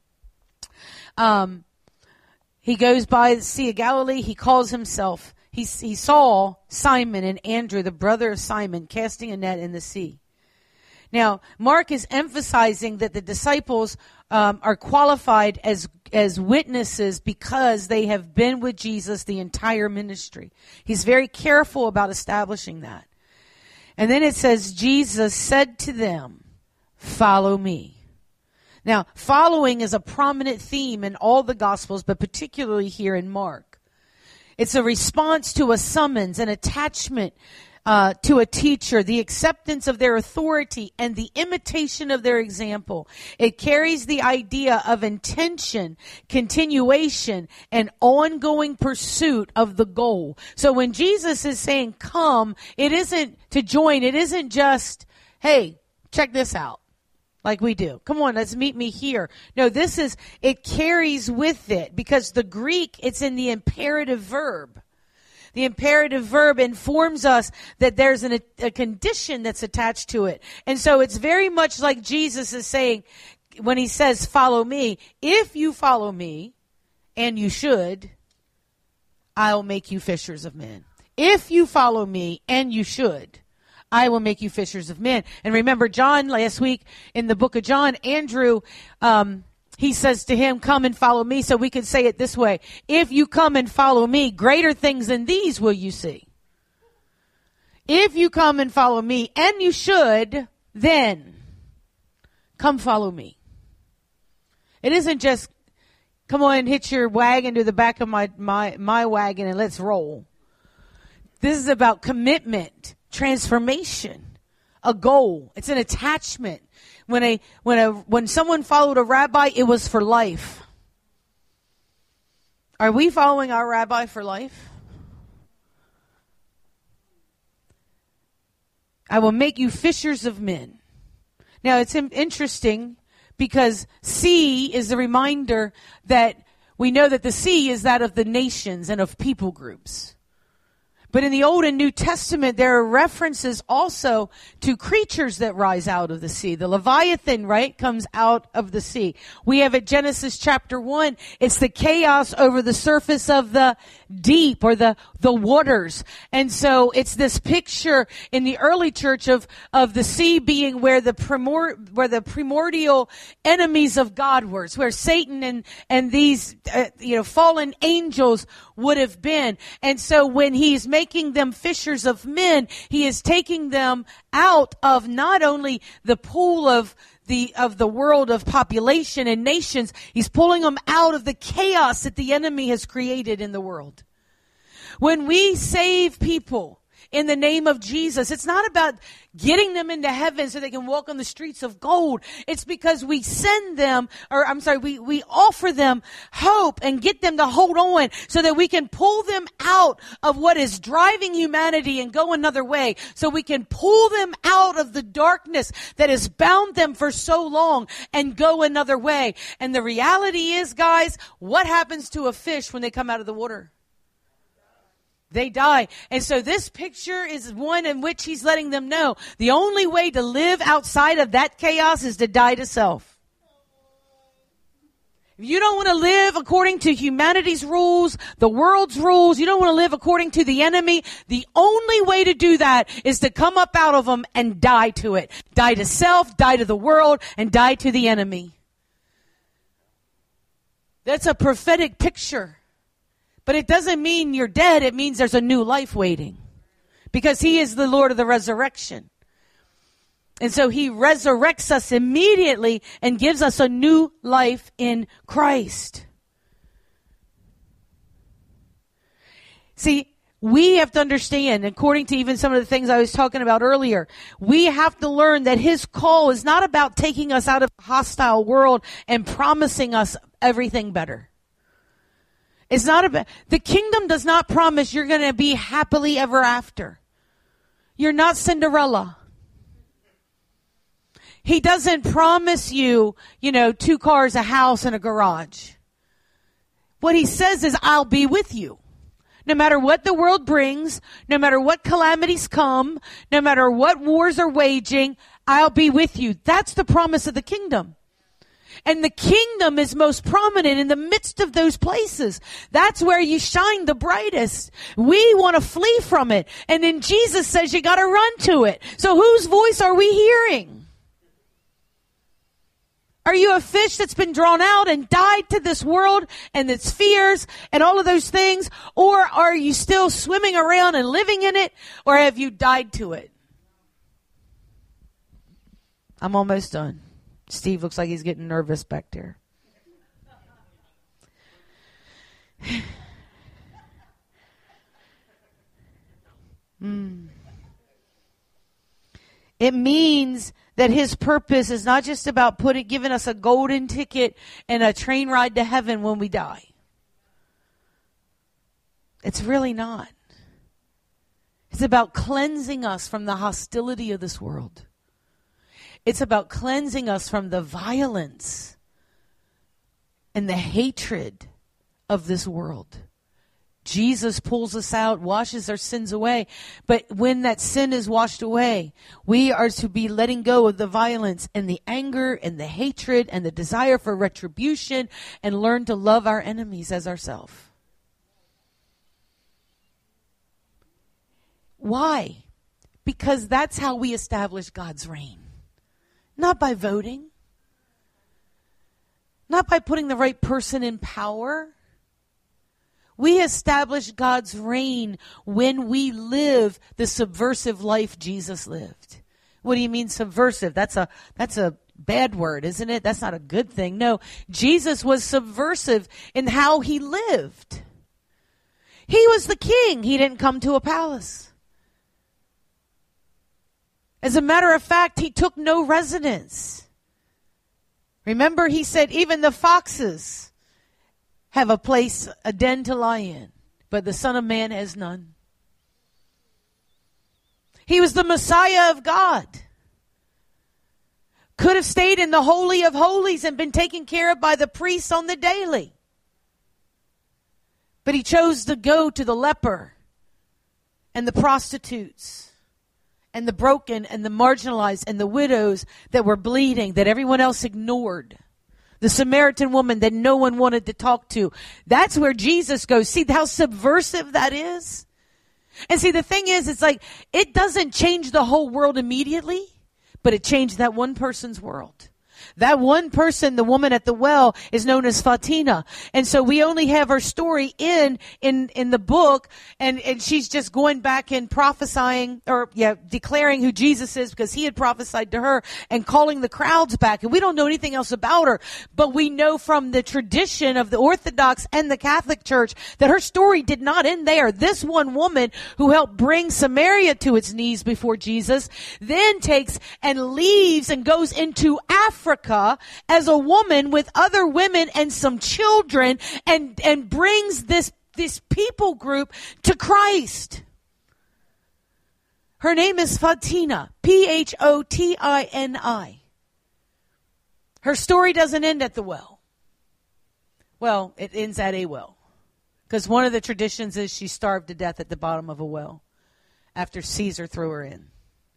um, he goes by the Sea of Galilee. He calls himself, he, he saw Simon and Andrew, the brother of Simon, casting a net in the sea. Now, Mark is emphasizing that the disciples um, are qualified as as witnesses because they have been with Jesus the entire ministry. He's very careful about establishing that. And then it says, Jesus said to them, follow me. Now, following is a prominent theme in all the Gospels, but particularly here in Mark. It's a response to a summons, an attachment Uh, to a teacher, the acceptance of their authority, and the imitation of their example. It carries the idea of intention, continuation, and ongoing pursuit of the goal. So when Jesus is saying come, it isn't to join. It isn't just, hey, check this out. like we do. Come on, let's meet me here. No, this is, it carries with it, because the Greek, it's in the imperative verb. The imperative verb informs us that there's an, a condition that's attached to it. And so it's very much like Jesus is saying when he says, follow me. If you follow me, and you should, I'll make you fishers of men. If you follow me, and you should, I will make you fishers of men. And remember, John, last week in the book of John, Andrew, um, he says to him, come and follow me. So we could say it this way. If you come and follow me, greater things than these will you see. If you come and follow me, and you should, then come follow me. It isn't just, come on, hitch your wagon to the back of my, my, my wagon and let's roll. This is about commitment, transformation, a goal. It's an attachment. When a when a when someone followed a rabbi, it was for life. Are we following our rabbi for life? I will make you fishers of men. Now, it's interesting because sea is a reminder that we know that the sea is that of the nations and of people groups. But in the Old and New Testament, there are references also to creatures that rise out of the sea. The Leviathan, right, comes out of the sea. We have at Genesis chapter one, it's the chaos over the surface of the deep or the, the waters. And so it's this picture in the early church of, of the sea being where the primor, where the primordial enemies of God were, where Satan and, and these, uh, you know, fallen angels would have been. And so when he's making them fishers of men, he is taking them out of not only the pool of the of the world of population and nations, he's pulling them out of the chaos that the enemy has created in the world. When we save people in the name of Jesus, it's not about getting them into heaven so they can walk on the streets of gold. It's because we send them, or I'm sorry, we, we offer them hope and get them to hold on so that we can pull them out of what is driving humanity and go another way. So we can pull them out of the darkness that has bound them for so long and go another way. And the reality is, guys, what happens to a fish when they come out of the water? They die. And so this picture is one in which he's letting them know the only way to live outside of that chaos is to die to self. If you don't want to live according to humanity's rules, the world's rules, you don't want to live according to the enemy, the only way to do that is to come up out of them and die to it. Die to self, die to the world, and die to the enemy. That's a prophetic picture. But it doesn't mean you're dead. It means there's a new life waiting. Because he is the Lord of the resurrection. And so he resurrects us immediately and gives us a new life in Christ. See, we have to understand, according to even some of the things I was talking about earlier, we have to learn that his call is not about taking us out of a hostile world and promising us everything better. It's not about, the kingdom does not promise you're going to be happily ever after. You're not Cinderella. He doesn't promise you, you know, two cars, a house, and a garage. What he says is, I'll be with you. No matter what the world brings, no matter what calamities come, no matter what wars are waging, I'll be with you. That's the promise of the kingdom. And the kingdom is most prominent in the midst of those places. That's where you shine the brightest. We want to flee from it. And then Jesus says you got to run to it. So whose voice are we hearing? Are you a fish that's been drawn out and died to this world and its fears and all of those things? Or are you still swimming around and living in it? Or have you died to it? I'm almost done. Steve looks like he's getting nervous back there. mm. It means that his purpose is not just about putting, giving us a golden ticket and a train ride to heaven when we die. It's really not. It's about cleansing us from the hostility of this world. It's about cleansing us from the violence and the hatred of this world. Jesus pulls us out, washes our sins away. But when that sin is washed away, we are to be letting go of the violence and the anger and the hatred and the desire for retribution and learn to love our enemies as ourselves. Why? Because that's how we establish God's reign. Not by voting. Not by putting the right person in power. We establish God's reign when we live the subversive life Jesus lived. What do you mean subversive? That's a that's a bad word, isn't it? That's not a good thing. No, Jesus was subversive in how he lived. He was the king. He didn't come to a palace. As a matter of fact, he took no residence. Remember, he said, even the foxes have a place, a den to lie in, but the Son of Man has none. He was the Messiah of God. Could have stayed in the Holy of Holies and been taken care of by the priests on the daily. But he chose to go to the leper and the prostitutes and the broken and the marginalized and the widows that were bleeding, that everyone else ignored. The Samaritan woman that no one wanted to talk to. That's where Jesus goes. See how subversive that is? And see, the thing is, it's like, it doesn't change the whole world immediately, but it changed that one person's world. That one person, the woman at the well, is known as Fatima. And so we only have her story in, in, in the book. And, and she's just going back and prophesying or, yeah, declaring who Jesus is because he had prophesied to her and calling the crowds back. And we don't know anything else about her, but we know from the tradition of the Orthodox and the Catholic Church that her story did not end there. This one woman who helped bring Samaria to its knees before Jesus then takes and leaves and goes into Africa as a woman with other women and some children and, and brings this, this people group to Christ. Her name is Fatina, P H O T I N I. Her story doesn't end at the well. Well, it ends at a well. Because one of the traditions is she starved to death at the bottom of a well after Caesar threw her in.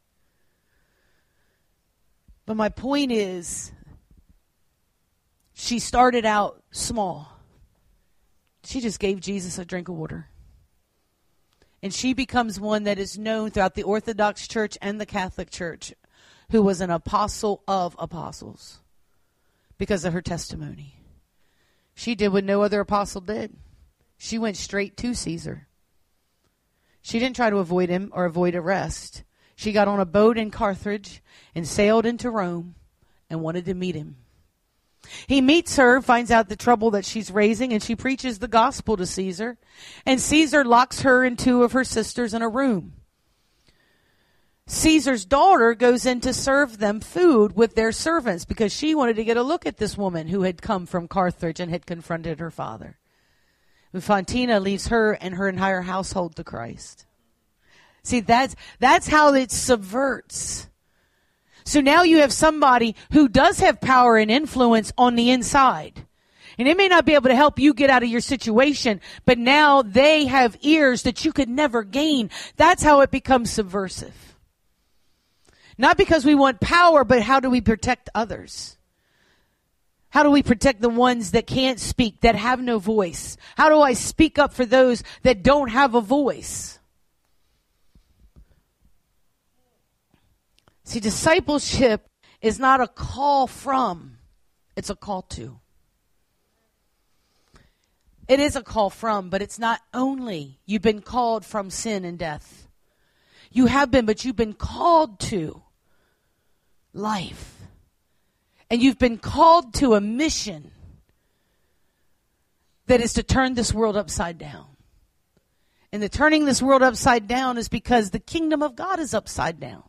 But my point is, she started out small. She just gave Jesus a drink of water. And she becomes one that is known throughout the Orthodox Church and the Catholic Church, who was an apostle of apostles because of her testimony. She did what no other apostle did. She went straight to Caesar. She didn't try to avoid him or avoid arrest. She got on a boat in Carthage and sailed into Rome and wanted to meet him. He meets her, finds out the trouble that she's raising, and she preaches the gospel to Caesar. And Caesar locks her and two of her sisters in a room. Caesar's daughter goes in to serve them food with their servants because she wanted to get a look at this woman who had come from Carthage and had confronted her father. Fatina leaves her and her entire household to Christ. See, that's, that's how it subverts. So now you have somebody who does have power and influence on the inside. And they may not be able to help you get out of your situation, but now they have ears that you could never gain. That's how it becomes subversive. Not because we want power, but how do we protect others? How do we protect the ones that can't speak, that have no voice? How do I speak up for those that don't have a voice? See, discipleship is not a call from, it's a call to. It is a call from, but it's not only. You've been called from sin and death. You have been, but you've been called to life. And you've been called to a mission that is to turn this world upside down. And the turning this world upside down is because the kingdom of God is upside down.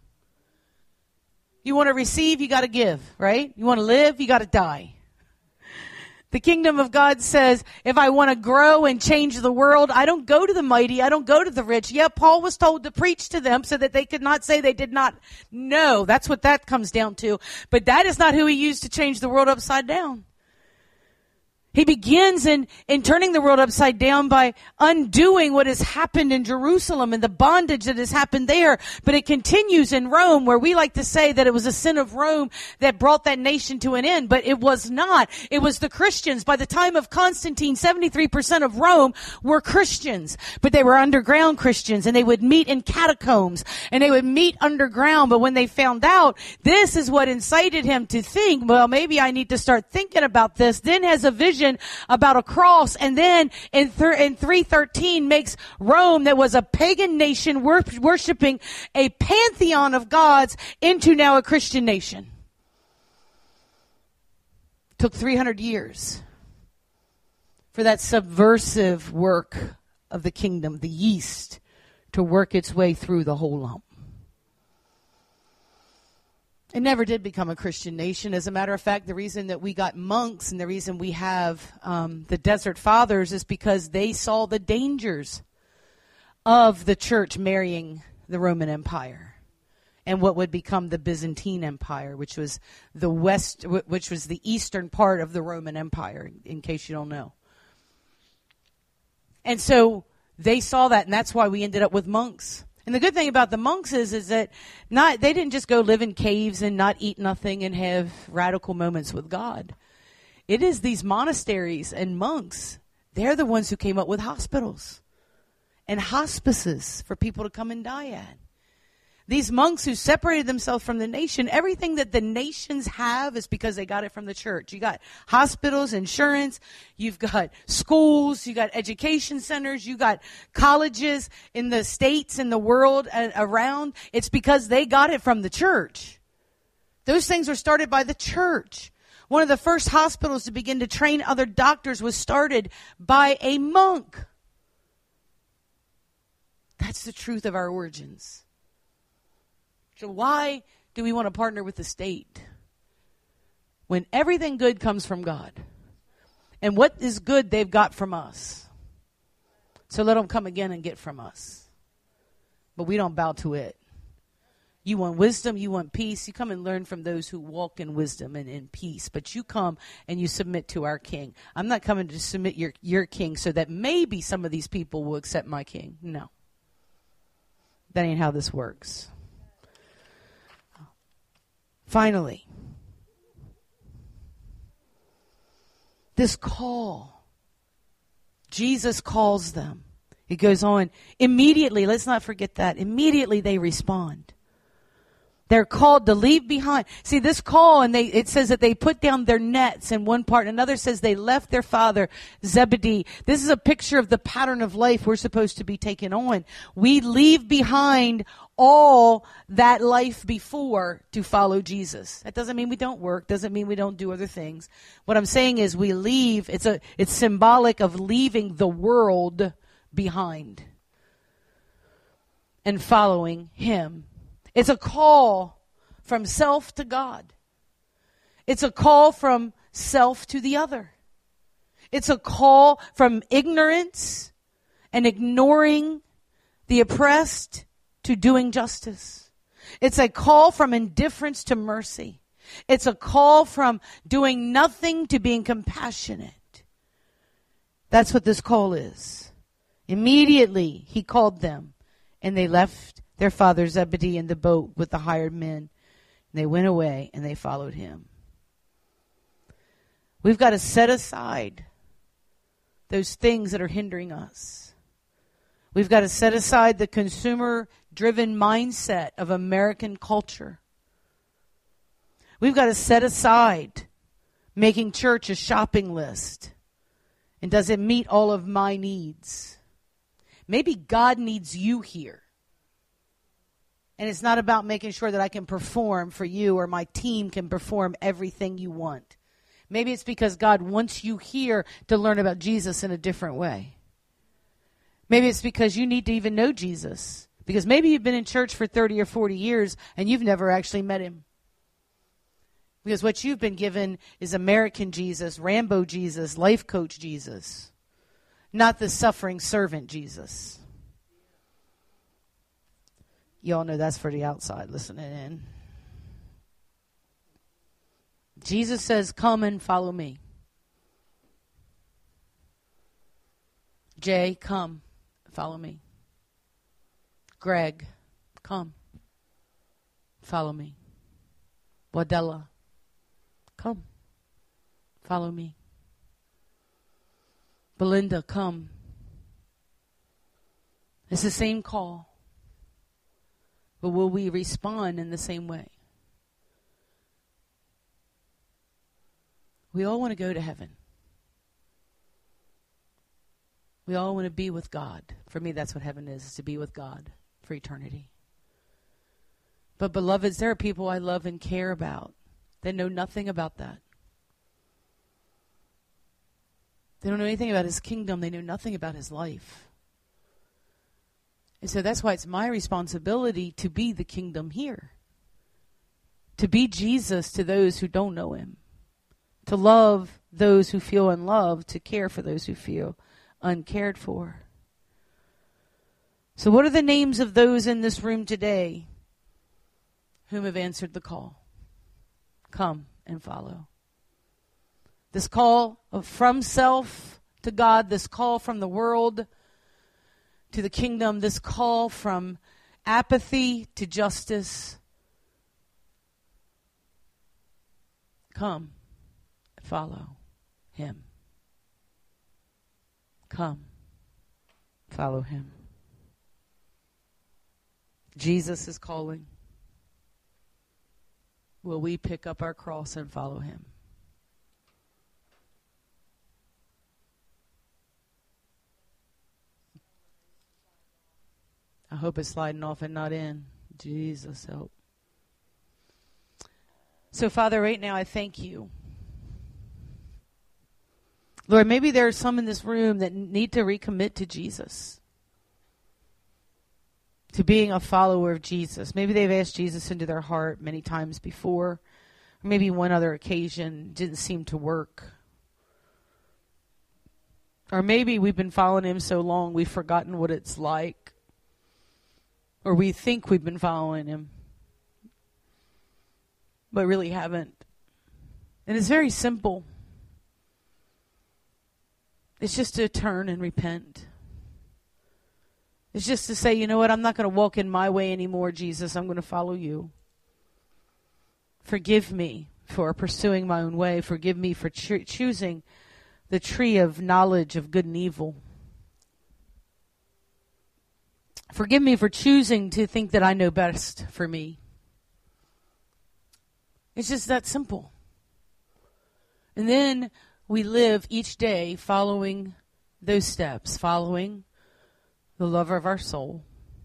You want to receive, you got to give, right? You want to live, you got to die. The kingdom of God says, if I want to grow and change the world, I don't go to the mighty. I don't go to the rich. Yeah, Paul was told to preach to them so that they could not say they did not know. That's what that comes down to. But that is not who he used to change the world upside down. He begins in, in turning the world upside down by undoing what has happened in Jerusalem and the bondage that has happened there. But it continues in Rome, where we like to say that it was a sin of Rome that brought that nation to an end. But it was not. It was the Christians. By the time of Constantine, seventy-three percent of Rome were Christians. But they were underground Christians, and they would meet in catacombs, and they would meet underground. But when they found out, this is what incited him to think, well, maybe I need to start thinking about this. Then has a vision about a cross, and then in, thir- in three thirteen makes Rome, that was a pagan nation wor- worshiping a pantheon of gods, into now a Christian nation. Took three hundred years for that subversive work of the kingdom, the yeast, to work its way through the whole lump. It never did become a Christian nation. As a matter of fact, the reason that we got monks and the reason we have um, the Desert Fathers is because they saw the dangers of the church marrying the Roman Empire and what would become the Byzantine Empire, which was the west, which was the eastern part of the Roman Empire, in case you don't know. And so they saw that, and that's why we ended up with monks. And the good thing about the monks is, is that not they didn't just go live in caves and not eat nothing and have radical moments with God. It is these monasteries and monks, they're the ones who came up with hospitals and hospices for people to come and die at. These monks who separated themselves from the nation, everything that the nations have is because they got it from the church. You got hospitals, insurance, you've got schools, you got education centers, you got colleges in the states and the world around. It's because they got it from the church. Those things were started by the church. One of the first hospitals to begin to train other doctors was started by a monk. That's the truth of our origins. So why do we want to partner with the state when everything good comes from God? And what is good they've got from us. So let them come again and get from us. But we don't bow to it. You want wisdom, you want peace. You come and learn from those who walk in wisdom and in peace. But you come and you submit to our king. I'm not coming to submit your, your king so that maybe some of these people will accept my king. No. That ain't how this works. Finally, this call, Jesus calls them. It goes on. Immediately, let's not forget that. Immediately they respond. They're called to leave behind. See, this call, and they it says that they put down their nets in one part. Another says they left their father, Zebedee. This is a picture of the pattern of life we're supposed to be taking on. We leave behind all that life before to follow Jesus. That doesn't mean we don't work. Doesn't mean we don't do other things. What I'm saying is we leave. It's a it's symbolic of leaving the world behind and following him. It's a call from self to God. It's a call from self to the other. It's a call from ignorance and ignoring the oppressed to doing justice. It's a call from indifference to mercy. It's a call from doing nothing to being compassionate. That's what this call is. Immediately he called them, and they left their father Zebedee in the boat with the hired men. And they went away and they followed him. We've got to set aside those things that are hindering us. We've got to set aside the consumer-driven mindset of American culture. We've got to set aside making church a shopping list. And does it meet all of my needs? Maybe God needs you here. And it's not about making sure that I can perform for you or my team can perform everything you want. Maybe it's because God wants you here to learn about Jesus in a different way. Maybe it's because you need to even know Jesus. Because maybe you've been in church for thirty or forty years and you've never actually met him. Because what you've been given is American Jesus, Rambo Jesus, life coach Jesus, not the suffering servant Jesus. You all know that's for the outside listening in. Jesus says, come and follow me. Jay, come, follow me. Greg, come, follow me. Wadella, come, follow me. Belinda, come. It's the same call. But will we respond in the same way? We all want to go to heaven. We all want to be with God. For me, that's what heaven is, is to be with God for eternity. But beloveds, there are people I love and care about that know nothing about that. They don't know anything about his kingdom. They know nothing about his life. And so that's why it's my responsibility to be the kingdom here. To be Jesus to those who don't know him. To love those who feel unloved. To care for those who feel uncared for. So what are the names of those in this room today whom have answered the call? Come and follow. This call of from self to God, this call from the world to the kingdom, this call from apathy to justice. Come, follow him. Come, follow him. Jesus is calling. Will we pick up our cross and follow him? I hope it's sliding off and not in. Jesus, help. So, Father, right now I thank you. Lord, maybe there are some in this room that need to recommit to Jesus. To being a follower of Jesus. Maybe they've asked Jesus into their heart many times before. Or maybe one other occasion didn't seem to work. Or maybe we've been following him so long we've forgotten what it's like. Or we think we've been following him, but really haven't. And it's very simple. It's just to turn and repent. It's just to say, you know what, I'm not going to walk in my way anymore, Jesus. I'm going to follow you. Forgive me for pursuing my own way. Forgive me for cho- choosing the tree of knowledge of good and evil. Forgive me for choosing to think that I know best for me. It's just that simple. And then we live each day following those steps, following the lover of our soul.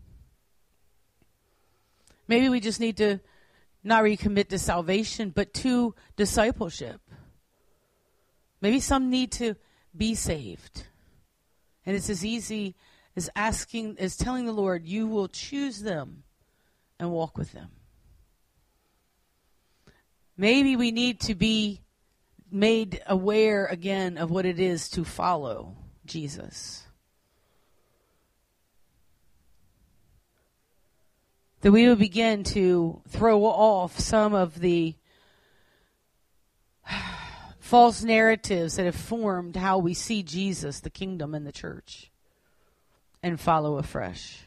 Maybe we just need to not recommit to salvation, but to discipleship. Maybe some need to be saved. And it's as easy is asking, is telling the Lord, you will choose them and walk with them. Maybe we need to be made aware again of what it is to follow Jesus. That we would begin to throw off some of the false narratives that have formed how we see Jesus, the kingdom, and the church. And follow afresh.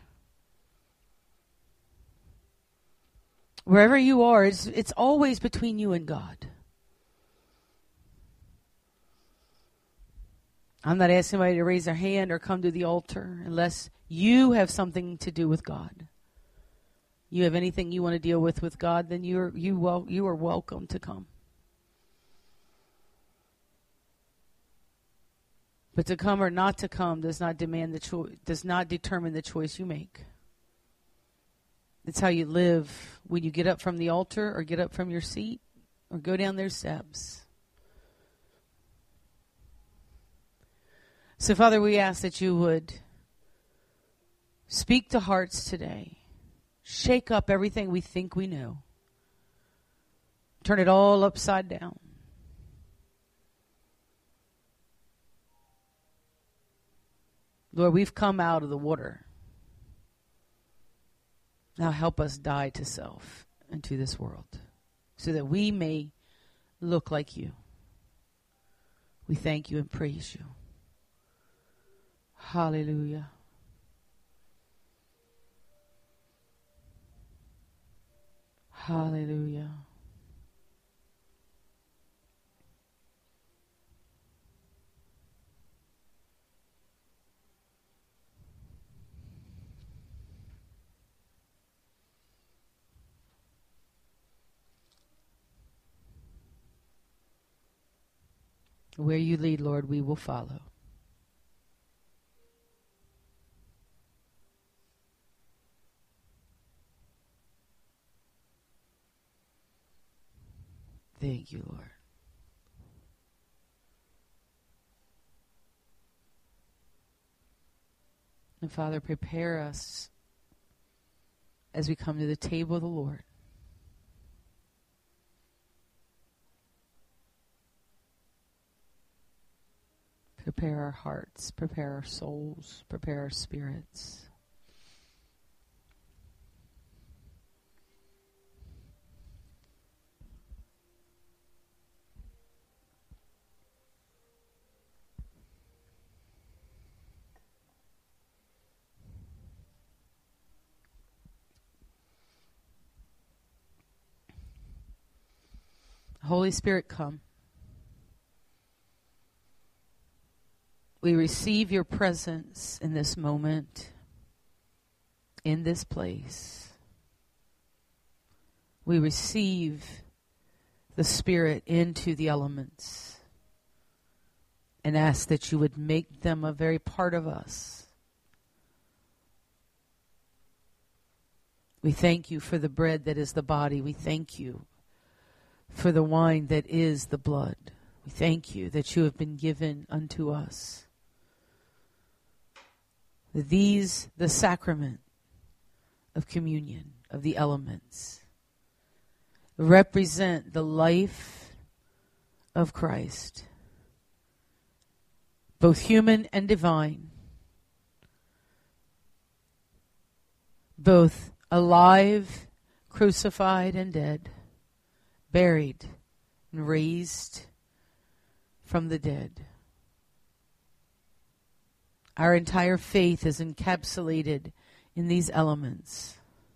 Wherever you are, it's, it's always between you and God. I'm not asking anybody to raise their hand or come to the altar unless you have something to do with God. You have anything you want to deal with with God, then you're, you, wel- you are welcome to come. But to come or not to come does not demand the choice, does not determine the choice you make. It's how you live when you get up from the altar or get up from your seat or go down those steps. So, Father, we ask that you would speak to hearts today. Shake up everything we think we know. Turn it all upside down. Lord, we've come out of the water. Now help us die to self and to this world so that we may look like you. We thank you and praise you. Hallelujah. Hallelujah. Where you lead, Lord, we will follow. Thank you, Lord. And Father, prepare us as we come to the table of the Lord. Prepare our hearts, prepare our souls, prepare our spirits. Holy Spirit, come. We receive your presence in this moment, in this place. We receive the Spirit into the elements and ask that you would make them a very part of us. We thank you for the bread that is the body. We thank you for the wine that is the blood. We thank you that you have been given unto us. These, the sacrament of communion, of the elements, represent the life of Christ, both human and divine, both alive, crucified, and dead, buried, and raised from the dead. Our entire faith is encapsulated in these elements.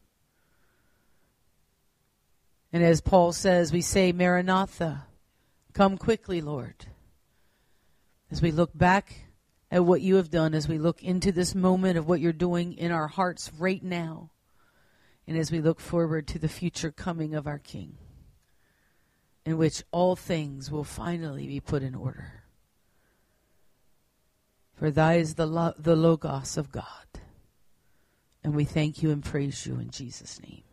And as Paul says, we say, Maranatha, come quickly, Lord. As we look back at what you have done, as we look into this moment of what you're doing in our hearts right now, and as we look forward to the future coming of our King, in which all things will finally be put in order. For thy is the, lo- the Logos of God. And we thank you and praise you in Jesus' name.